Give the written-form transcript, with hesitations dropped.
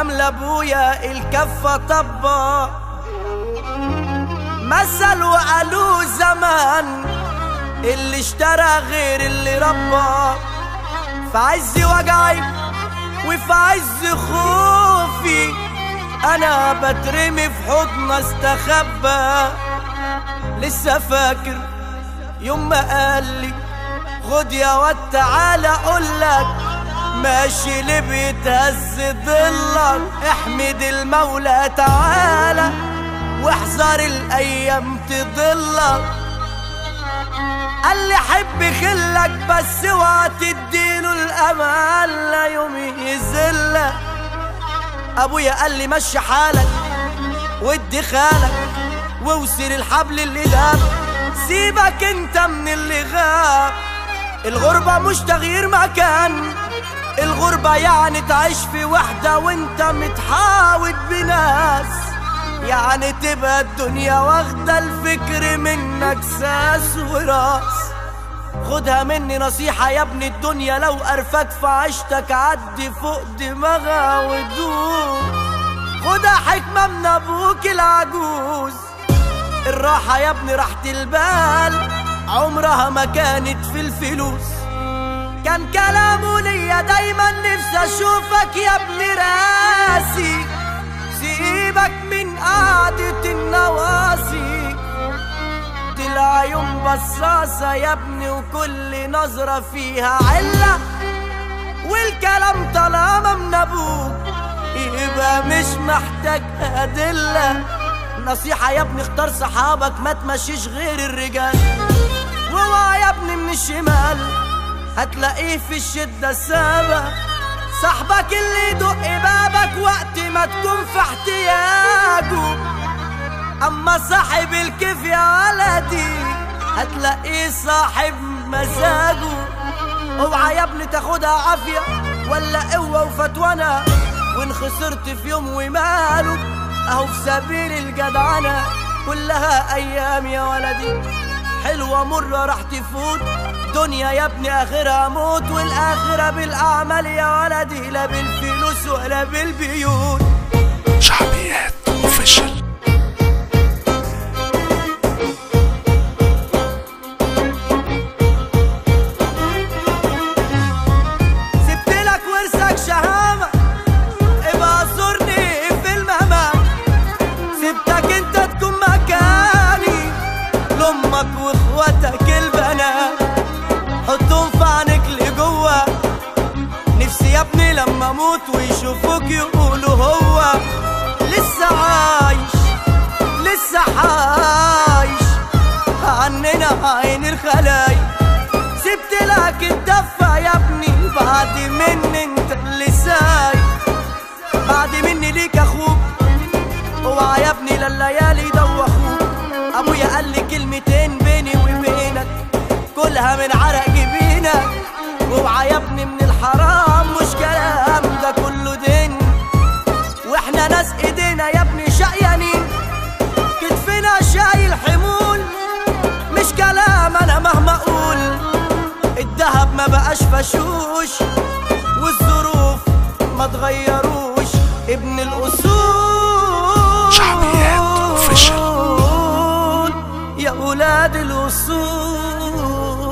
كلام لابويا الكفة طبا، مثل وقالوه زمان اللي اشترى غير اللي ربى. في عز وجعي وفي عز خوفي انا بترمي في حضن استخبى. لسه فاكر يوم ما قالي خد يا واد تعالى اقولك ماشي ليه بيتهز ضلك، احمد المولى تعالى واحذر الايام تضلك. قال لي حب خلك بس اوعى تديله الامل لا يوم يذلك. ابويا قال لي مشي حالك وادي خالك واوصل الحبل اللي داب، سيبك انت من اللي غاب. الغربة مش تغيير مكان، الغربة يعني تعيش في وحدة وانت متحاوط بناس، يعني تبقى الدنيا واخدة الفكر منك ساس وراس. خدها مني نصيحة يا ابن الدنيا، لو قرفك في عيشتك عدي فوق دماغها ودوس. خدها حكمة من ابوك العجوز، الراحة يا ابني راحة البال عمرها ما كانت في الفلوس. كان كلامه ليا دايما نفسي اشوفك يا ابن راسي، سيبك من قعدة النواسي، دي العيون بصاصة يا ابني وكل نظرة فيها علة، والكلام طالما من ابوك يبقى مش محتاج أدلة. نصيحة يا ابني اختار صحابك ما تمشيش غير الرجال، واوعى يا ابني من الشمال هتلاقيه في الشدة سابق، صاحبك اللي يدق بابك وقت ما تكون في احتياجه. اما صاحب الكيف يا ولدي هتلاقيه صاحب مزاجه. اوعى يا ابني تاخدها عافية ولا قوة وفتوانة، وان خسرت في يوم وماله اهو في سبيل الجدعنة. كلها ايام يا ولدي حلوة مرة راح تفوت، دنيا يا ابني اخرها موت، والاخرة بالاعمال يا ولدي لا بالفلوس ولا بالبيوت. شعبيات اوفيشال. سبتلك ورثك شهامة ابقى زورني في الممات، سبتك انت تكون مكاني لامك واخواتك البنات، حطهم في عينك لجوه. نفسي يا ابني لما اموت ويشوفوك يقولوا هو لسه عايش لسه عايش عننا عين الخلايق. سبت لك الدفة يا ابني بعد مني انت اللي سايق، بعد مني ليك اخوك اوعى يا ابني لليالي دوخوك. ابويا قال لي كلمتين بيني وبينك كلها من عرق جبينك، واوعى يا ابني من الحرام مش كلام ده كله دين، واحنا ناس ايدينا يا ابني شقيانين كتفنا شايل حمول. مش كلام انا مهما اقول الدهب ما بقاش فشوش، والظروف ما تغيروش ابن الاصول. شعبيات اوفيشال يا ولاد الاصول.